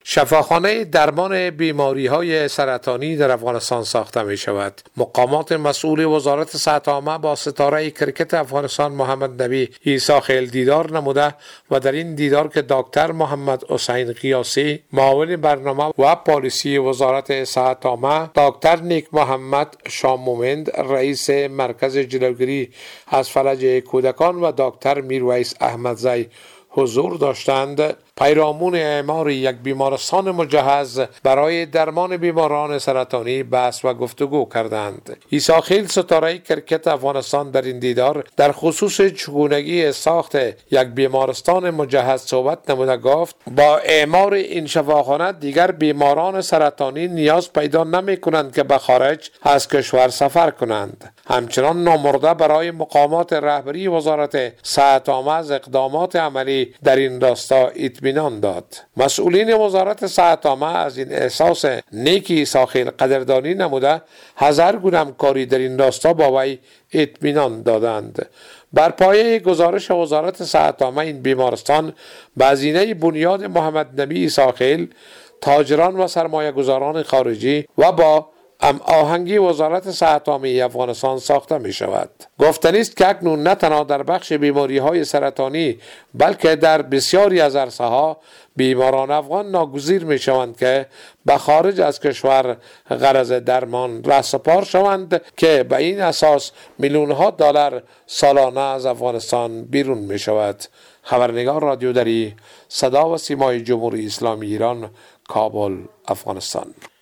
شفاخانه درمان بیماری‌های سرطانی در افغانستان ساخته می‌شود. مقامات مسئول وزارت صحت عامه با ستاره کرکت افغانستان محمد نبی عیسی خیل دیدار نموده و در این دیدار که دکتر محمد حسین قیاسی معاون برنامه و پالیسی وزارت صحت عامه، دکتر نیک محمد شامومند رئیس مرکز جلوگیری از فلج کودکان و دکتر میرویس احمدزی حضور داشتند، پیرامون اعمار یک بیمارستان مجهز برای درمان بیماران سرطانی بحث و گفتگو کردند. عیسی خیل ستاره کرکت افغانستان در این دیدار در خصوص چگونگی ساخت یک بیمارستان مجهز صحبت نموده گفت با اعمار این شفاخانه دیگر بیماران سرطانی نیاز پیدا نمی کنند که به خارج از کشور سفر کنند. همچنان نامرده برای مقامات رهبری وزارت صحت عامه از اقدامات عملی در این راستا اطمینان داد. مسئولین وزارت صحت عامه از این احساس نیک عیسی خیل قدردانی نموده از هر گونه همکاری در این راستا با وی اطمینان دادند. بر پایه گزارش وزارت صحت عامه این بیمارستان به هزینه بنیاد محمد نبی عیسی خیل، تاجران و سرمایه گذاران خارجی و با آهنگی وزارت صحت عامه افغانستان ساخته می شود. گفتنی است که اکنون نه تنها در بخش بیماری های سرطانی بلکه در بسیاری از عرصه ها بیماران افغان ناگزیر می شوند که به خارج از کشور غرض درمان رهسپار شوند که به این اساس میلیون ها دلار سالانه از افغانستان بیرون می شود. خبرنگار رادیو دری، صدا و سیمای جمهوری اسلامی ایران، کابل، افغانستان.